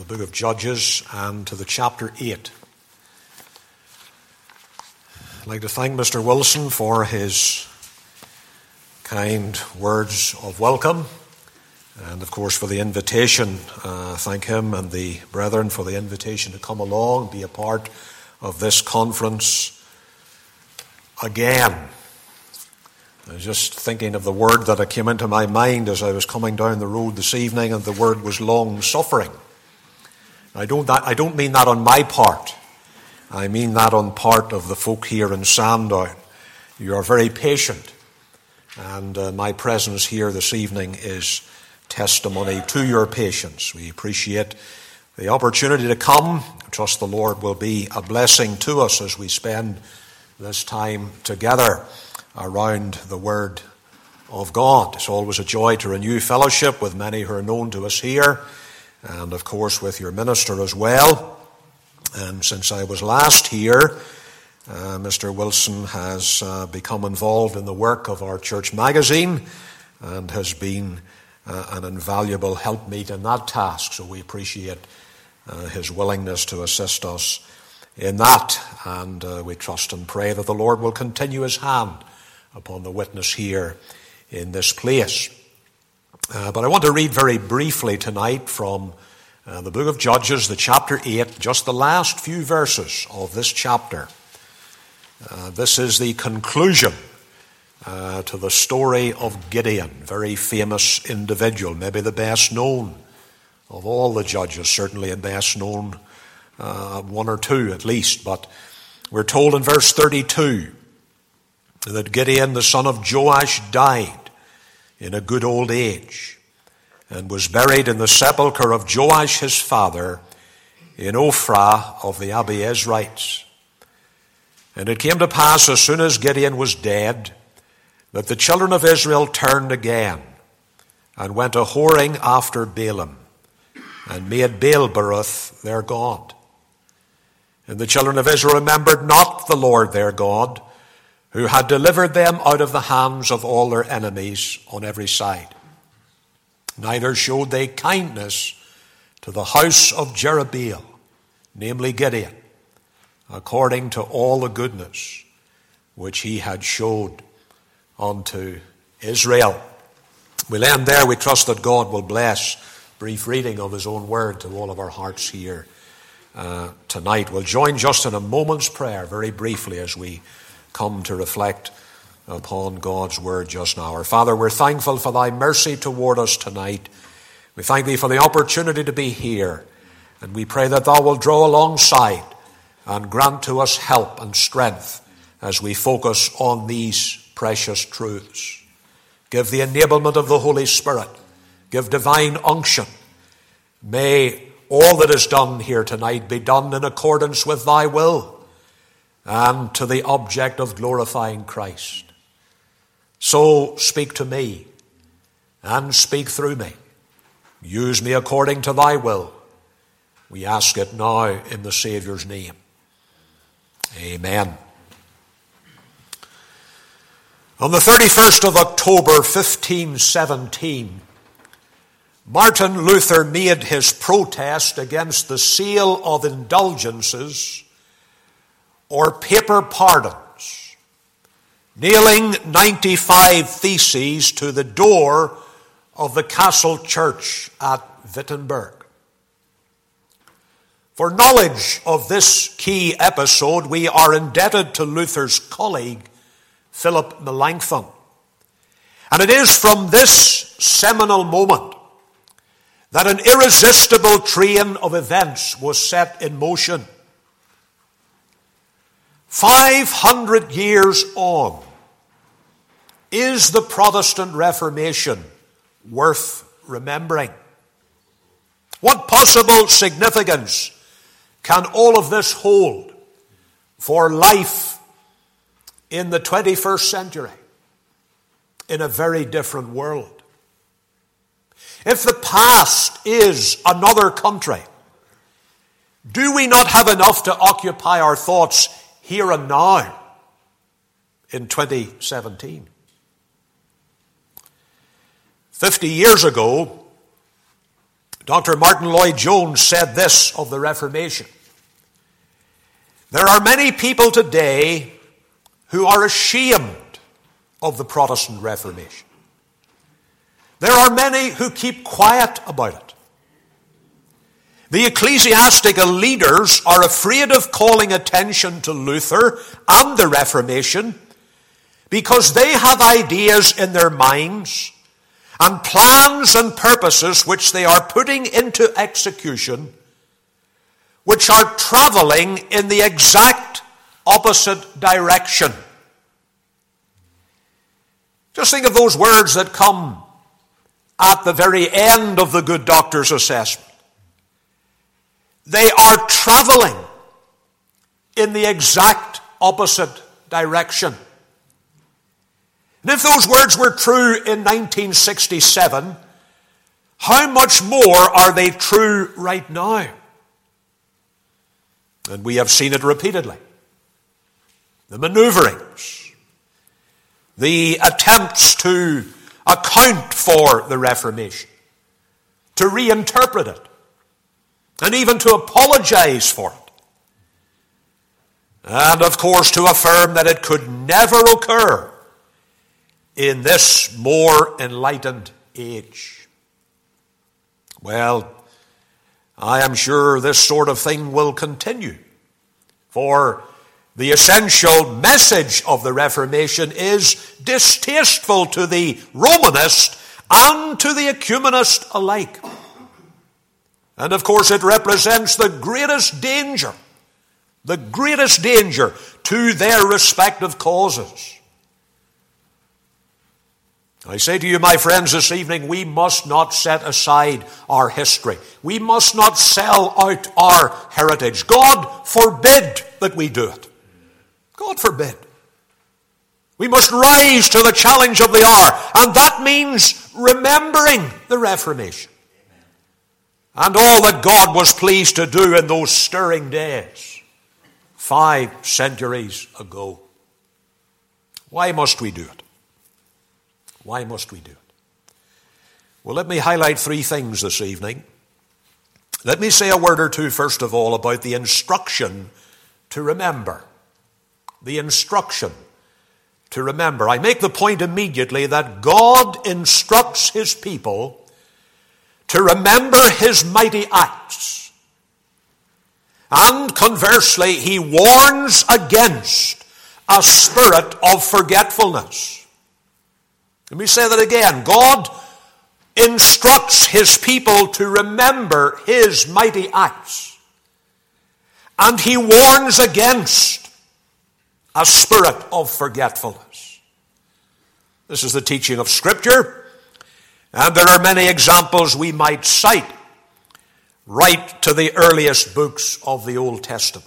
book of Judges and to the chapter 8. I'd like to thank Mr. Wilson for his kind words of welcome and, of course, for the invitation. Thank him and the brethren for the invitation to come along and be a part of this conference again. I was just thinking of the word that came into my mind as I was coming down the road this evening, and the word was long-suffering. I don't mean that on my part. I mean that on part of the folk here in Sandown. You are very patient, and my presence here this evening is testimony to your patience. We appreciate the opportunity to come. I trust the Lord will be a blessing to us as we spend this time together around the Word of God. It's always a joy to renew fellowship with many who are known to us here, and of course with your minister as well. And since I was last here, Mr. Wilson has become involved in the work of our church magazine and has been an invaluable helpmeet in that task. So we appreciate his willingness to assist us in that, and we trust and pray that the Lord will continue his hand upon the witness here in this place. But I want to read very briefly tonight from the book of Judges, the chapter 8, just the last few verses of this chapter. This is the conclusion to the story of Gideon, very famous individual, maybe the best known of all the judges, certainly the best known one or two at least. But we're told in verse 32 that Gideon, the son of Joash, died in a good old age and was buried in the sepulchre of Joash his father in Ophrah of the Abiezrites. And it came to pass, as soon as Gideon was dead, that the children of Israel turned again and went a whoring after Baalim and made Baal-Beruth their god. And the children of Israel remembered not the Lord their God, who had delivered them out of the hands of all their enemies on every side. Neither showed they kindness to the house of Jerubbaal, namely Gideon, according to all the goodness which he had showed unto Israel. We'll end there. We trust that God will bless brief reading of his own word to all of our hearts here tonight. We'll join just in a moment's prayer very briefly as we come to reflect upon God's word just now. Our Father, we're thankful for thy mercy toward us tonight. We thank thee for the opportunity to be here, and we pray that thou wilt draw alongside and grant to us help and strength as we focus on these precious truths. Give the enablement of the Holy Spirit. Give divine unction. May all that is done here tonight be done in accordance with thy will and to the object of glorifying Christ. So speak to me and speak through me. Use me according to thy will. We ask it now in the Saviour's name. Amen. On the 31st of October, 1517, Martin Luther made his protest against the sale of indulgences or paper pardons, nailing 95 theses to the door of the Castle Church at Wittenberg. For knowledge of this key episode, we are indebted to Luther's colleague, Philip Melanchthon. And it is from this seminal moment that an irresistible train of events was set in motion. 500 years on, is the Protestant Reformation worth remembering? What possible significance can all of this hold for life in the 21st century in a very different world? If the past is another country, do we not have enough to occupy our thoughts here and now in 2017? 50 years ago, Dr. Martin Lloyd-Jones said this of the Reformation: there are many people today who are ashamed of the Protestant Reformation. There are many who keep quiet about it. The ecclesiastical leaders are afraid of calling attention to Luther and the Reformation because they have ideas in their minds and plans and purposes which they are putting into execution, which are traveling in the exact opposite direction. Just think of those words that come at the very end of the good doctor's assessment. They are traveling in the exact opposite direction. And if those words were true in 1967, how much more are they true right now? And we have seen it repeatedly. The maneuverings, the attempts to account for the Reformation, to reinterpret it, and even to apologize for it. And of course to affirm that it could never occur in this more enlightened age. Well, I am sure this sort of thing will continue, for the essential message of the Reformation is distasteful to the Romanist and to the ecumenist alike. And of course it represents the greatest danger to their respective causes. I say to you, my friends, this evening, we must not set aside our history. We must not sell out our heritage. God forbid that we do it. God forbid. We must rise to the challenge of the hour, and that means remembering the Reformation and all that God was pleased to do in those stirring days 5 centuries ago. Why must we do it? Why must we do it? Well, let me highlight 3 things this evening. Let me say a word or two, first of all, about the instruction to remember. The instruction to remember. I make the point immediately that God instructs His people to remember His mighty acts. And conversely, He warns against a spirit of forgetfulness. Let me say that again. God instructs His people to remember His mighty acts. And He warns against a spirit of forgetfulness. This is the teaching of Scripture, and there are many examples we might cite right to the earliest books of the Old Testament.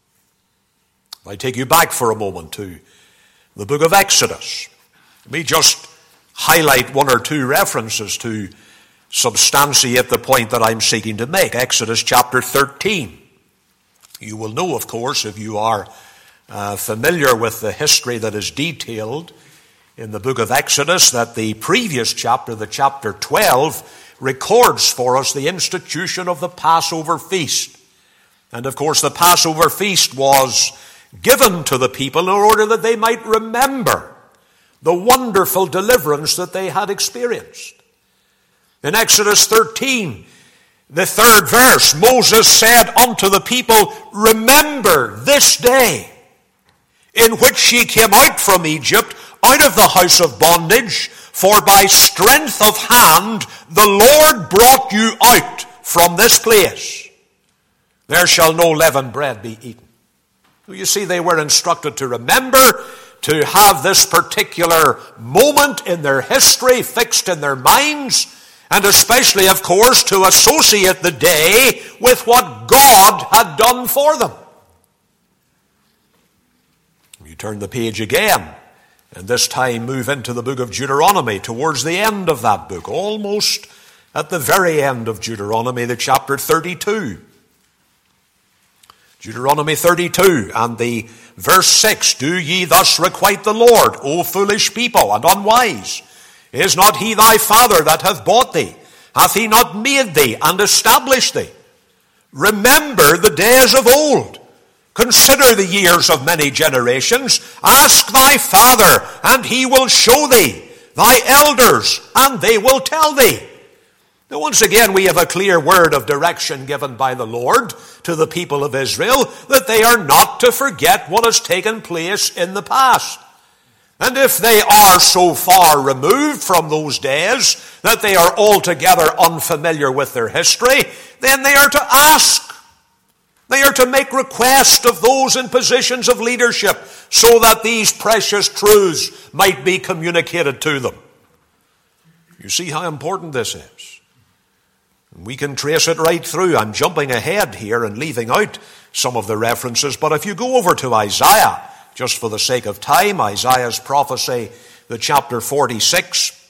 I take you back for a moment to the book of Exodus. Let me just highlight 1 or 2 references to substantiate the point that I'm seeking to make. Exodus chapter 13. You will know, of course, if you are familiar with the history that is detailed in the book of Exodus, that the previous chapter, the chapter 12, records for us the institution of the Passover feast. And of course the Passover feast was given to the people in order that they might remember the wonderful deliverance that they had experienced. In Exodus 13, the 3rd verse, Moses said unto the people, remember this day in which ye came out from Egypt, out of the house of bondage, for by strength of hand the Lord brought you out from this place. There shall no leavened bread be eaten. You see, they were instructed to remember, to have this particular moment in their history fixed in their minds, and especially, of course, to associate the day with what God had done for them. You turn the page again, and this time move into the book of Deuteronomy, towards the end of that book, almost at the very end of Deuteronomy, the chapter 32. Deuteronomy 32 and the verse 6, do ye thus requite the Lord, O foolish people and unwise? Is not He thy father that hath bought thee? Hath he not made thee and established thee? Remember the days of old. Consider the years of many generations. Ask thy father, and he will show thee. Thy elders, and they will tell thee. Now once again we have a clear word of direction given by the Lord to the people of Israel, that they are not to forget what has taken place in the past. And if they are so far removed from those days that they are altogether unfamiliar with their history, then they are to ask. They are to make request of those in positions of leadership so that these precious truths might be communicated to them. You see how important this is. We can trace it right through. I'm jumping ahead here and leaving out some of the references, but if you go over to Isaiah, just for the sake of time, Isaiah's prophecy, the chapter 46,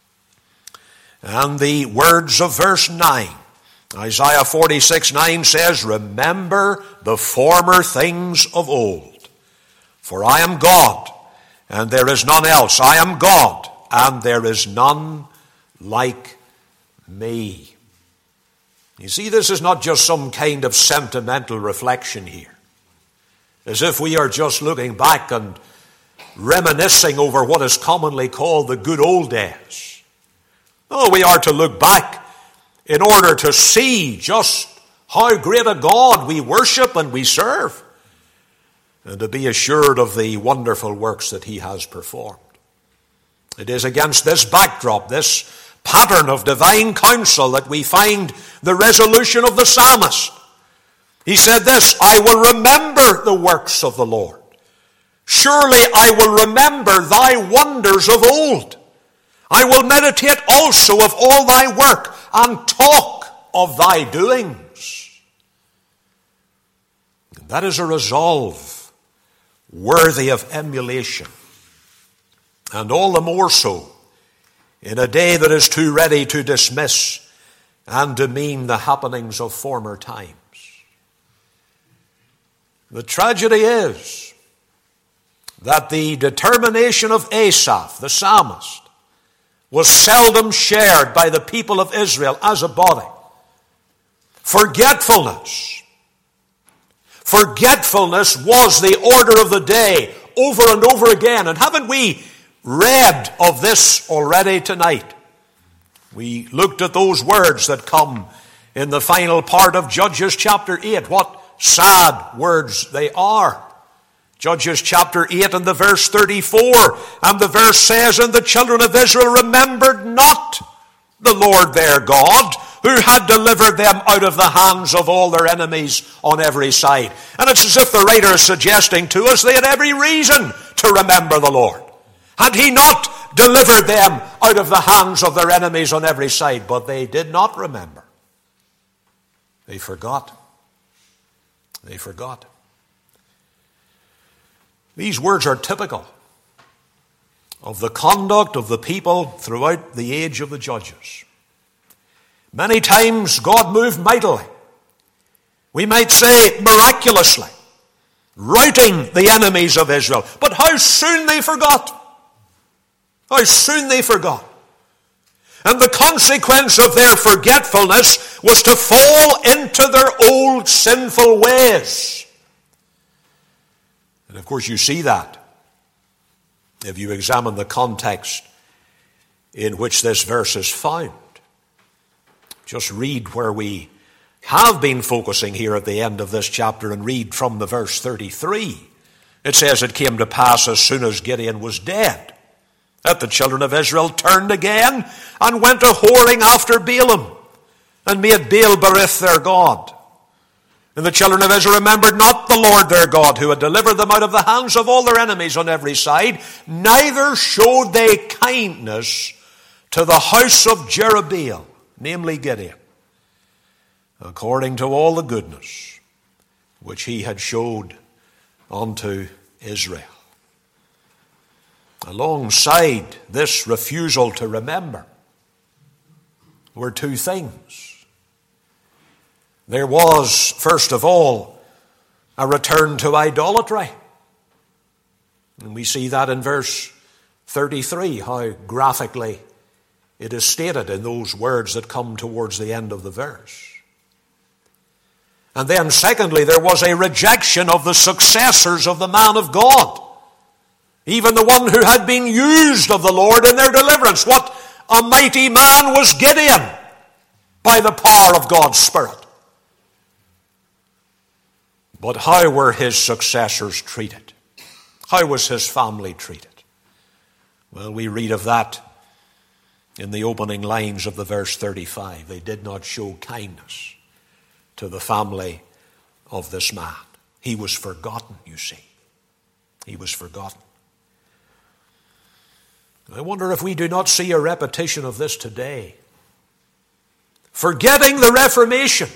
and the words of verse 9. Isaiah 46:9 says, Remember the former things of old. For I am God, and there is none else. I am God, and there is none like me. You see, this is not just some kind of sentimental reflection here, as if we are just looking back and reminiscing over what is commonly called the good old days. No, we are to look back in order to see just how great a God we worship and we serve, and to be assured of the wonderful works that he has performed. It is against this backdrop, this pattern of divine counsel, that we find the resolution of the psalmist. He said this, I will remember the works of the Lord. Surely I will remember thy wonders of old. I will meditate also of all thy work and talk of thy doings. And that is a resolve worthy of emulation, and all the more so in a day that is too ready to dismiss and demean the happenings of former times. The tragedy is that the determination of Asaph, the psalmist, was seldom shared by the people of Israel as a body. Forgetfulness was the order of the day over and over again. And haven't we read of this already tonight? We looked at those words that come in the final part of Judges chapter 8. What sad words they are. Judges chapter 8 and the verse 34. And the verse says, And the children of Israel remembered not the Lord their God, who had delivered them out of the hands of all their enemies on every side. And it's as if the writer is suggesting to us they had every reason to remember the Lord. Had he not delivered them out of the hands of their enemies on every side? But they did not remember. They forgot. They forgot. These words are typical of the conduct of the people throughout the age of the judges. Many times God moved mightily, we might say miraculously, routing the enemies of Israel. But how soon they forgot. How soon they forgot. And the consequence of their forgetfulness was to fall into their old sinful ways. And of course you see that if you examine the context in which this verse is found. Just read where we have been focusing here at the end of this chapter and read from the verse 33. It says, It came to pass as soon as Gideon was dead, that the children of Israel turned again and went a whoring after Balaam, and made Baal-berith their god. And the children of Israel remembered not the Lord their God, who had delivered them out of the hands of all their enemies on every side, neither showed they kindness to the house of Jerubbaal, namely Gideon, according to all the goodness which he had showed unto Israel. Alongside this refusal to remember were two things. There was, first of all, a return to idolatry. And we see that in verse 33, how graphically It is stated in those words that come towards the end of the verse. And then secondly, there was a rejection of the successors of the man of God. Even the one who had been used of the Lord in their deliverance. What a mighty man was Gideon by the power of God's Spirit. But how were his successors treated? How was his family treated? Well, we read of that in the opening lines of the verse 35. They did not show kindness to the family of this man. He was forgotten, you see. He was forgotten. I wonder if we do not see a repetition of this today. Forgetting the Reformation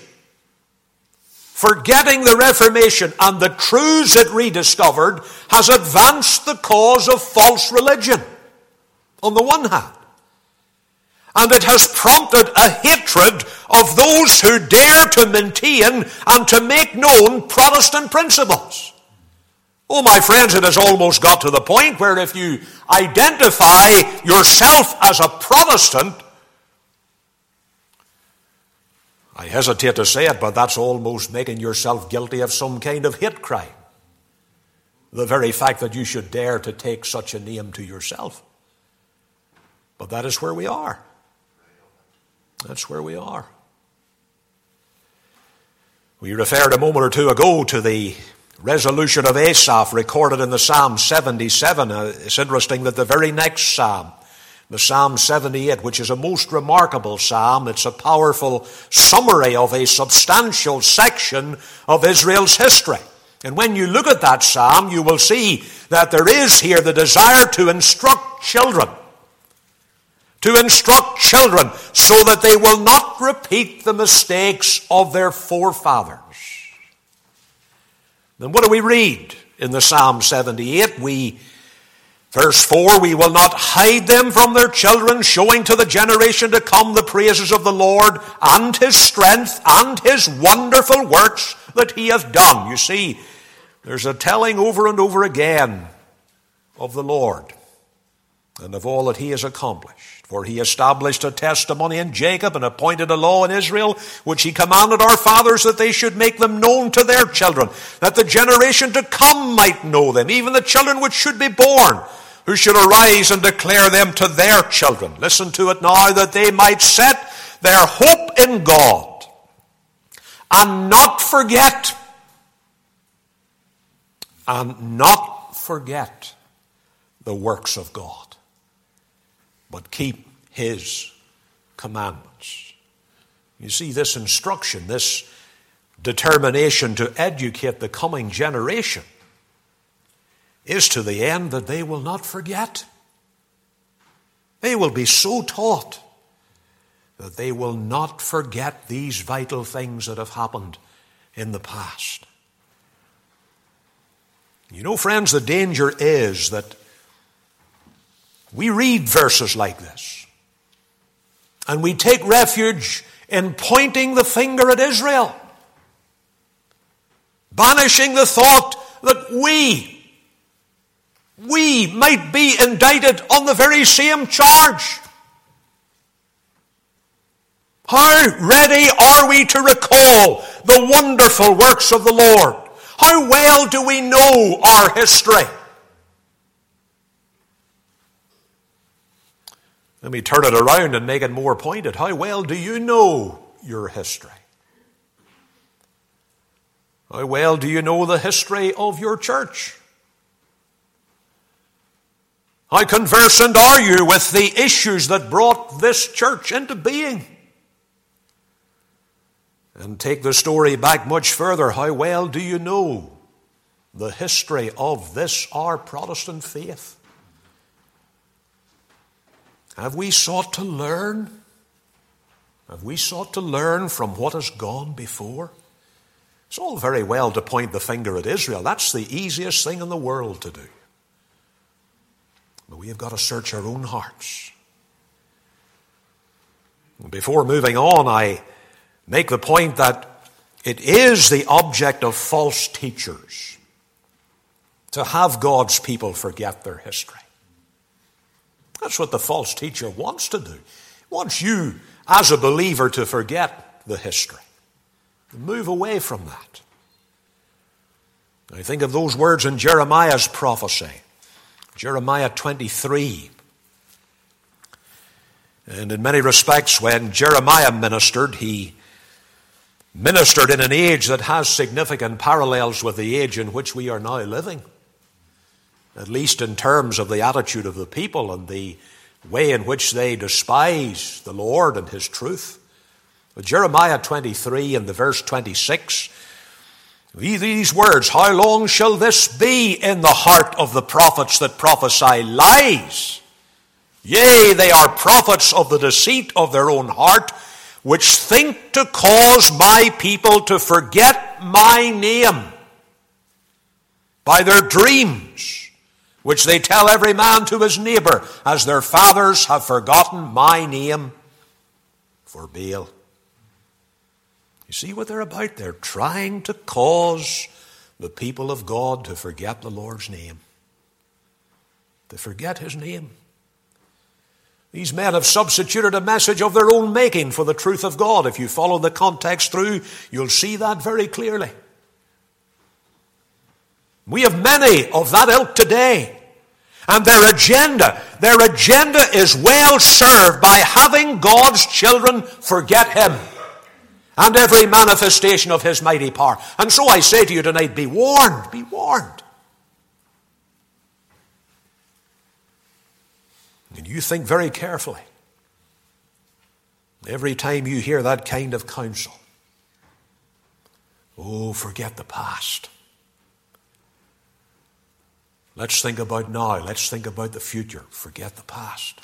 and the truths it rediscovered has advanced the cause of false religion, on the one hand. And it has prompted a hatred of those who dare to maintain and to make known Protestant principles. Oh, my friends, it has almost got to the point where if you identify yourself as a Protestant, I hesitate to say it, but that's almost making yourself guilty of some kind of hate crime. The very fact that you should dare to take such a name to yourself. But that is where we are. That's where we are. We referred a moment or two ago to the resolution of Asaph recorded in the Psalm 77. It's interesting that the very next psalm, the Psalm 78, which is a most remarkable psalm, it's a powerful summary of a substantial section of Israel's history. And when you look at that psalm, you will see that there is here the desire to instruct children. To instruct children so that they will not repeat the mistakes of their forefathers. Then what do we read in the Psalm 78? Verse 4, we will not hide them from their children, showing to the generation to come the praises of the Lord and his strength and his wonderful works that he hath done. You see, there's a telling over and over again of the Lord and of all that he has accomplished. For he established a testimony in Jacob and appointed a law in Israel, which he commanded our fathers that they should make them known to their children, that the generation to come might know them, even the children which should be born, who should arise and declare them to their children. Listen to it now, that they might set their hope in God and not forget the works of God, but keep his commandments. You see, this instruction, this determination to educate the coming generation is to the end that they will not forget. They will be so taught that they will not forget these vital things that have happened in the past. You know, friends, the danger is that we read verses like this, and we take refuge in pointing the finger at Israel, banishing the thought that we might be indicted on the very same charge. How ready are we to recall the wonderful works of the Lord? How well do we know our history? Let me turn it around and make it more pointed. How well do you know your history? How well do you know the history of your church? How conversant are you with the issues that brought this church into being? And take the story back much further. How well do you know the history of this, our Protestant faith? Have we sought to learn? Have we sought to learn from what has gone before? It's all very well to point the finger at Israel. That's the easiest thing in the world to do. But we have got to search our own hearts. Before moving on, I make the point that it is the object of false teachers to have God's people forget their history. That's what the false teacher wants to do. wants you, as a believer, to forget the history. To move away from that. I think of those words in Jeremiah's prophecy. Jeremiah 23. And in many respects, when Jeremiah ministered, he ministered in an age that has significant parallels with the age in which we are now living. At least in terms of the attitude of the people and the way in which they despise the Lord and His truth. But Jeremiah 23 and the verse 26, these words, "How long shall this be in the heart of the prophets that prophesy lies? Yea, they are prophets of the deceit of their own heart, which think to cause my people to forget my name by their dreams, which they tell every man to his neighbor, as their fathers have forgotten my name for Baal." You see what they're about? They're trying to cause the people of God to forget the Lord's name. To forget His name. These men have substituted a message of their own making for the truth of God. If you follow the context through, you'll see that very clearly. We have many of that ilk today. And their agenda is well served by having God's children forget Him and every manifestation of His mighty power. And so I say to you tonight, be warned, be warned. And you think very carefully every time you hear that kind of counsel. Oh, forget the past. Let's think about now. Let's think about the future. Forget the past.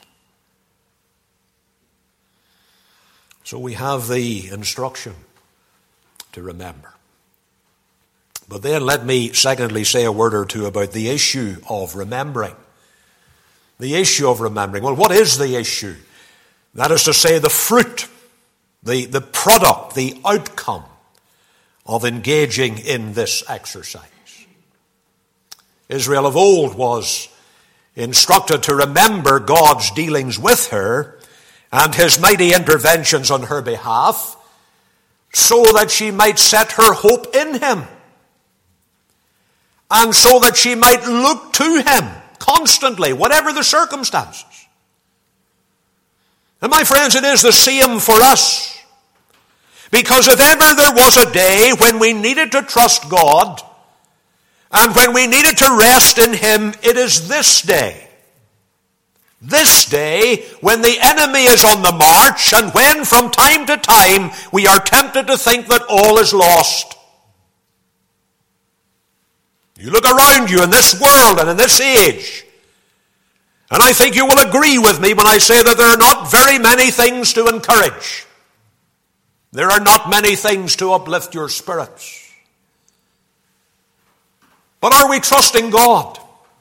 So we have the instruction to remember. But then let me secondly say a word or two about the issue of remembering. The issue of remembering. Well, what is the issue? That is to say, the fruit, the product, the outcome of engaging in this exercise. Israel of old was instructed to remember God's dealings with her and His mighty interventions on her behalf, so that she might set her hope in Him, and so that she might look to Him constantly, whatever the circumstances. And my friends, it is the same for us. Because if ever there was a day when we needed to trust God, and when we needed to rest in Him, it is this day. This day when the enemy is on the march, and when from time to time we are tempted to think that all is lost. You look around you in this world and in this age, and I think you will agree with me when I say that there are not very many things to encourage. There are not many things to uplift your spirits. But are we trusting God?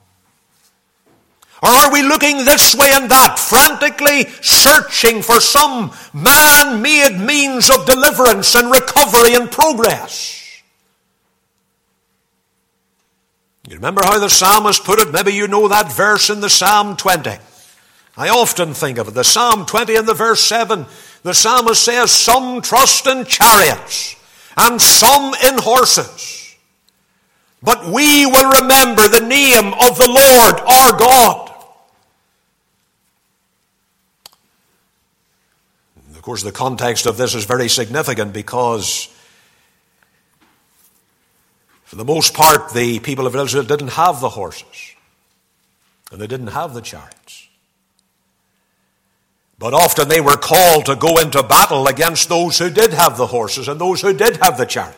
Or are we looking this way and that, frantically searching for some man-made means of deliverance and recovery and progress? You remember how the psalmist put it? Maybe you know that verse in the Psalm 20. I often think of it. The Psalm 20 and the verse 7. The psalmist says, "Some trust in chariots and some in horses. But we will remember the name of the Lord our God." Of course, the context of this is very significant because for the most part, the people of Israel didn't have the horses and they didn't have the chariots. But often they were called to go into battle against those who did have the horses and those who did have the chariots.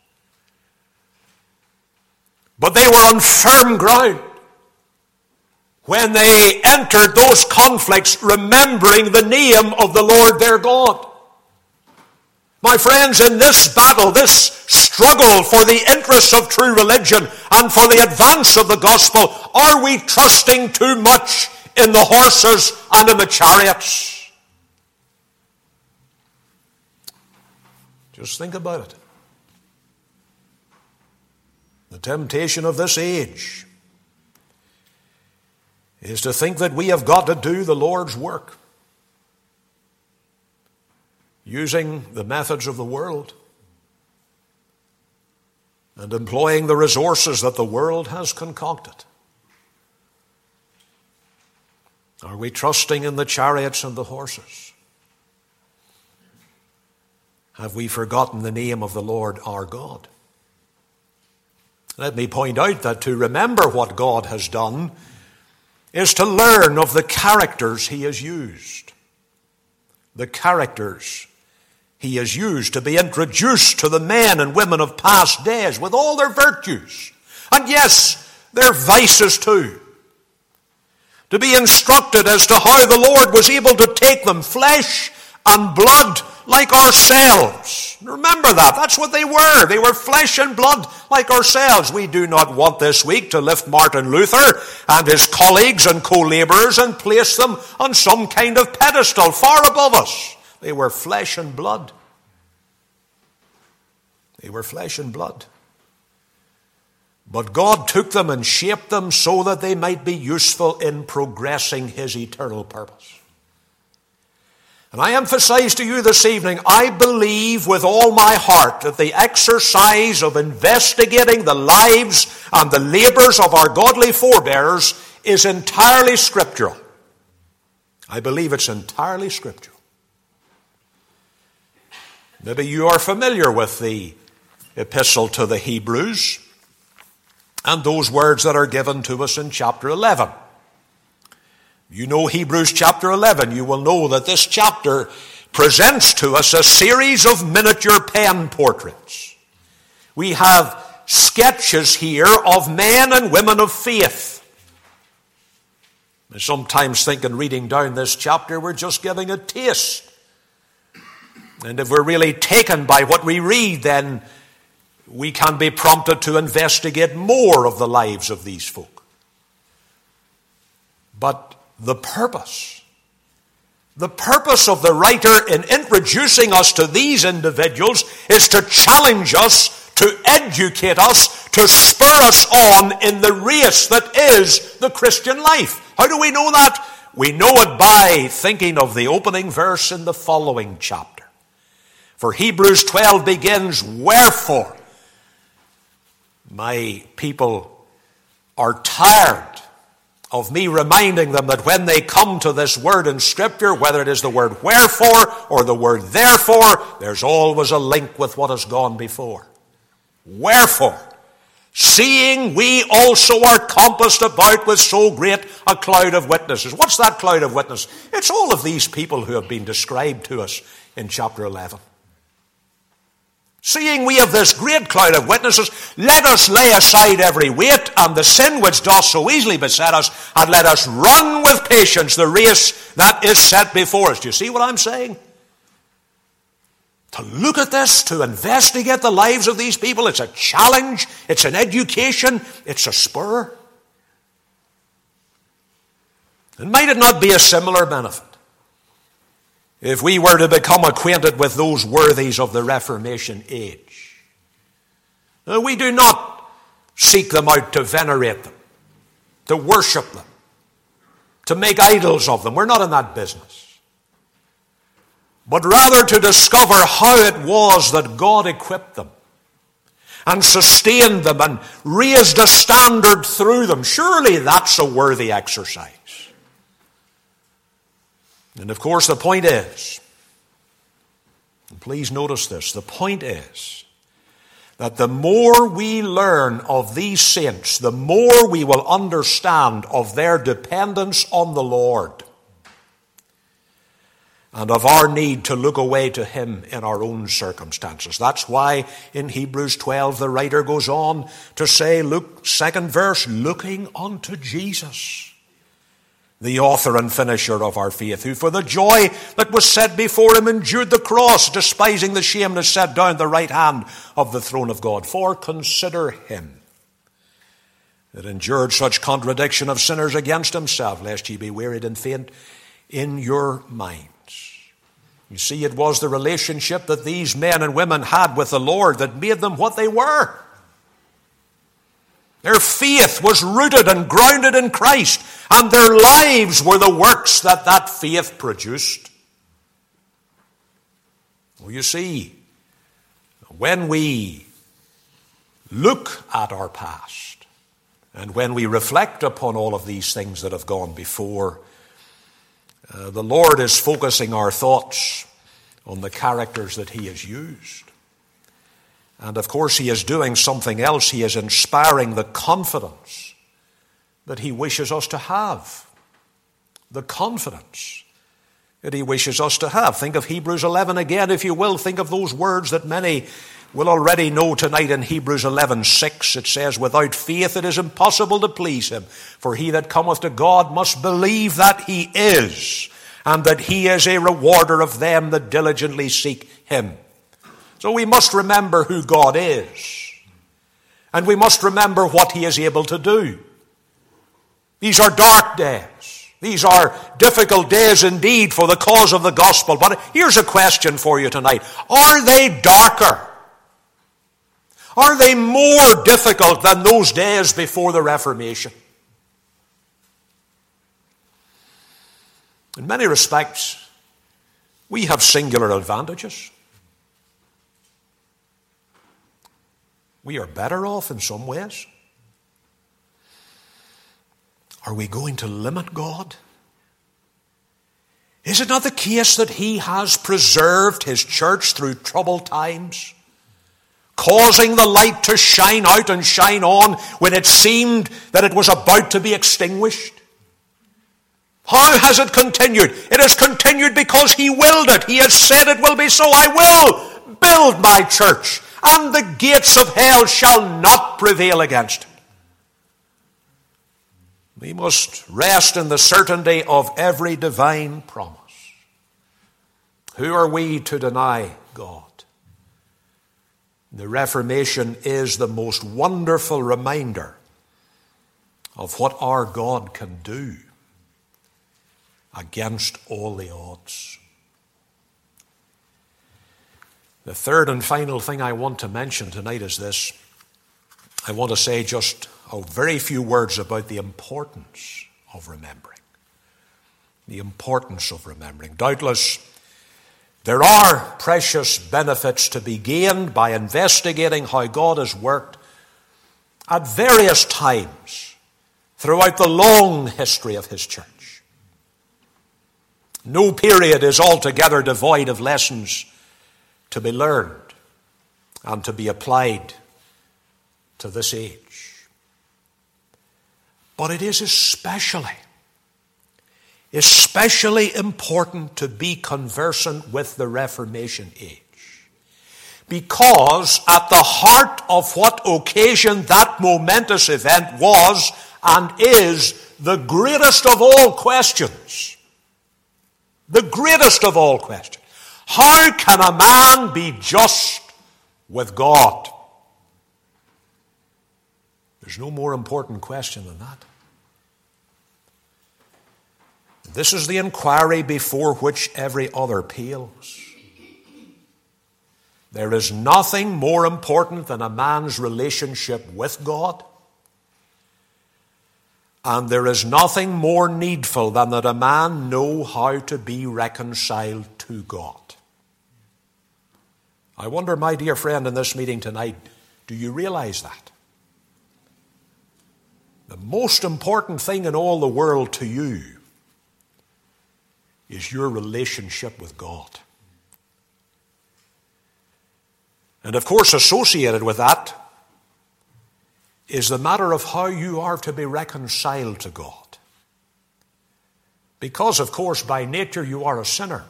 But they were on firm ground when they entered those conflicts, remembering the name of the Lord their God. My friends, in this battle, this struggle for the interests of true religion and for the advance of the gospel, are we trusting too much in the horses and in the chariots? Just think about it. The temptation of this age is to think that we have got to do the Lord's work. using the methods of the world and employing the resources that the world has concocted? Are we trusting in the chariots and the horses? Have we forgotten the name of the Lord our God? Let me point out that to remember what God has done is to learn of the characters he has used. The characters he has used to be introduced to the men and women of past days with all their virtues. And yes, their vices too. To be instructed as to how the Lord was able to take them, flesh and blood like ourselves. Remember that. That's what they were. They were flesh and blood like ourselves. We do not want this week to lift Martin Luther and his colleagues and co-laborers and place them on some kind of pedestal far above us. They were flesh and blood. They were flesh and blood. But God took them and shaped them so that they might be useful in progressing his eternal purpose. And I emphasize to you this evening, I believe with all my heart that the exercise of investigating the lives and the labors of our godly forebears is entirely scriptural. I believe it's entirely scriptural. Maybe you are familiar with the epistle to the Hebrews and those words that are given to us in chapter 11. You know Hebrews chapter 11. You will know that this chapter presents to us a series of miniature pen portraits. We have sketches here of men and women of faith. I sometimes think in reading down this chapter, we're just giving a taste. And if we're really taken by what we read, then we can be prompted to investigate more of the lives of these folk. But the purpose of the writer in introducing us to these individuals is to challenge us, to educate us, to spur us on in the race that is the Christian life. How do we know that? We know it by thinking of the opening verse in the following chapter. For Hebrews 12 begins, "Wherefore, my people are tired of me reminding them that when they come to this word in Scripture, whether it is the word wherefore or the word therefore, there's always a link with what has gone before. Wherefore, seeing we also are compassed about with so great a cloud of witnesses." What's that cloud of witnesses? It's all of these people who have been described to us in chapter 11. Seeing we have this great cloud of witnesses, let us lay aside every weight and the sin which doth so easily beset us, and let us run with patience the race that is set before us. Do you see what I'm saying? To look at this, to investigate the lives of these people, it's a challenge, it's an education, it's a spur. And might it not be a similar benefit if we were to become acquainted with those worthies of the Reformation age? We do not seek them out to venerate them, to worship them, to make idols of them. We're not in that business. But rather to discover how it was that God equipped them and sustained them and raised a standard through them. Surely that's a worthy exercise. And of course the point is, and please notice this, the point is that the more we learn of these saints, the more we will understand of their dependence on the Lord and of our need to look away to Him in our own circumstances. That's why in Hebrews 12 the writer goes on to say, look, second verse, looking unto Jesus, the author and finisher of our faith, who for the joy that was set before him endured the cross, despising the shame, and is set down at the right hand of the throne of God. For consider him that endured such contradiction of sinners against himself, lest ye be wearied and faint in your minds. You see, it was the relationship that these men and women had with the Lord that made them what they were. Their faith was rooted and grounded in Christ, and their lives were the works that that faith produced. Well, you see, when we look at our past and when we reflect upon all of these things that have gone before, the Lord is focusing our thoughts on the characters that He has used. And of course, He is doing something else. He is inspiring the confidence that He wishes us to have. The confidence that He wishes us to have. Think of Hebrews 11 again, if you will. Think of those words that many will already know tonight in Hebrews 11:6. It says, without faith it is impossible to please Him. For he that cometh to God must believe that He is, and that He is a rewarder of them that diligently seek Him. So we must remember who God is. And we must remember what He is able to do. These are dark days. These are difficult days indeed for the cause of the gospel. But here's a question for you tonight. Are they darker? Are they more difficult than those days before the Reformation? In many respects, we have singular advantages. We are better off in some ways. Are we going to limit God? Is it not the case that He has preserved His church through troubled times, causing the light to shine out and shine on when it seemed that it was about to be extinguished? How has it continued? It has continued because He willed it. He has said it will be so. I will build my church, and the gates of hell shall not prevail against it. We must rest in the certainty of every divine promise. Who are we to deny God? The Reformation is the most wonderful reminder of what our God can do against all the odds. The third and final thing I want to mention tonight is this. I want to say just a very few words about the importance of remembering. The importance of remembering. Doubtless, there are precious benefits to be gained by investigating how God has worked at various times throughout the long history of His church. No period is altogether devoid of lessons to be learned and to be applied to this age. But it is especially important to be conversant with the Reformation age. Because at the heart of what occasioned that momentous event was and is the greatest of all questions. The greatest of all questions. How can a man be just with God? There's no more important question than that. This is the inquiry before which every other pales. There is nothing more important than a man's relationship with God. And there is nothing more needful than that a man know how to be reconciled to God. I wonder, my dear friend, in this meeting tonight, do you realize that? The most important thing in all the world to you is your relationship with God. And of course, associated with that is the matter of how you are to be reconciled to God. Because, of course, by nature you are a sinner,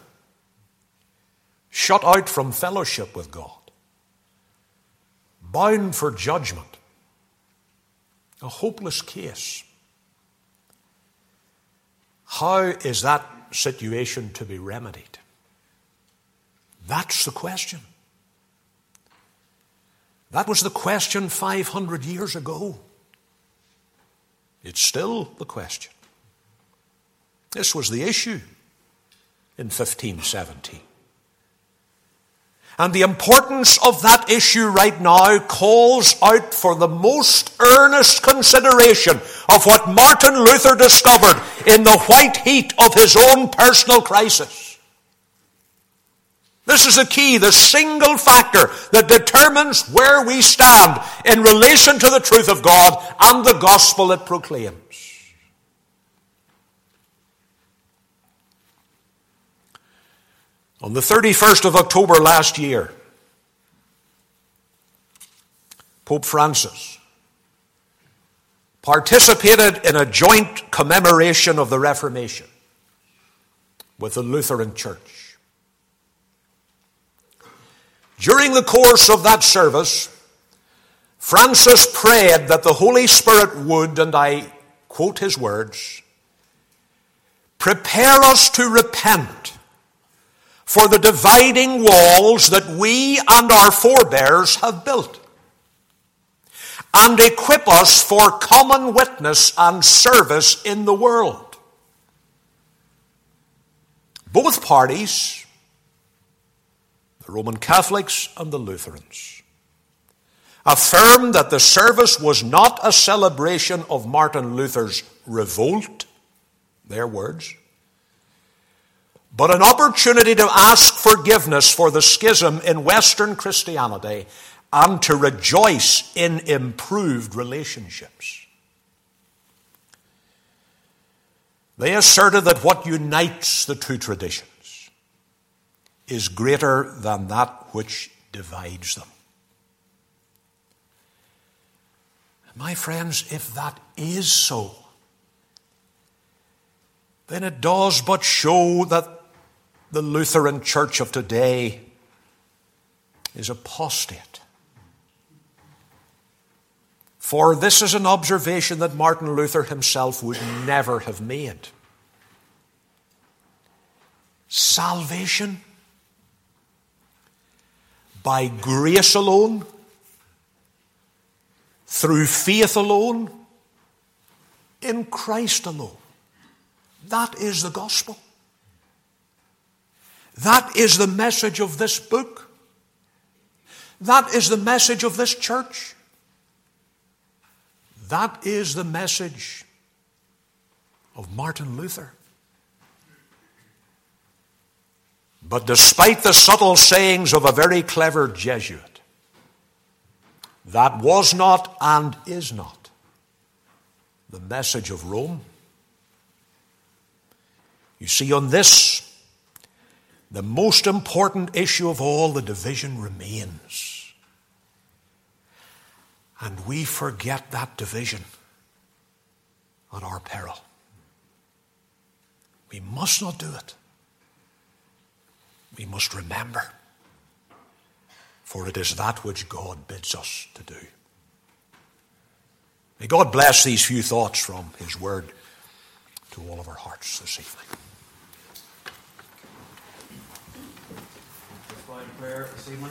shut out from fellowship with God, bound for judgment, a hopeless case. How is that situation to be remedied? That's the question. That was the question 500 years ago. It's still the question. This was the issue in 1517. And the importance of that issue right now calls out for the most earnest consideration of what Martin Luther discovered in the white heat of his own personal crisis. The this is the key, the single factor that determines where we stand in relation to the truth of God and the gospel it proclaims. On the 31st of October last year, Pope Francis participated in a joint commemoration of the Reformation with the Lutheran Church. During the course of that service, Francis prayed that the Holy Spirit would, and I quote his words, prepare us to repent for the dividing walls that we and our forebears have built, and equip us for common witness and service in the world. Both parties, the Roman Catholics and the Lutherans, affirmed that the service was not a celebration of Martin Luther's revolt, their words, but an opportunity to ask forgiveness for the schism in Western Christianity and to rejoice in improved relationships. They asserted that what unites the two traditions is greater than that which divides them. My friends, if that is so, then it does but show that the Lutheran Church of today is apostate. For this is an observation that Martin Luther himself would never have made. Salvation by grace alone, through faith alone, in Christ alone. That is the gospel. That is the message of this book. That is the message of this church. That is the message of Martin Luther. But despite the subtle sayings of a very clever Jesuit, that was not and is not the message of Rome. You see, on this, the most important issue of all, the division remains. And we forget that division at our peril. We must not do it. We must remember. For it is that which God bids us to do. May God bless these few thoughts from His Word to all of our hearts this evening. Prayer this evening.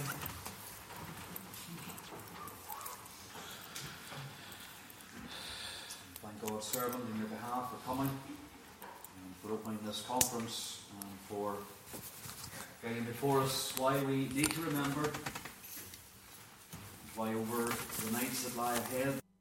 Thank God's servant on your behalf for coming and for opening this conference and for getting before us why we need to remember, why over the nights that lie ahead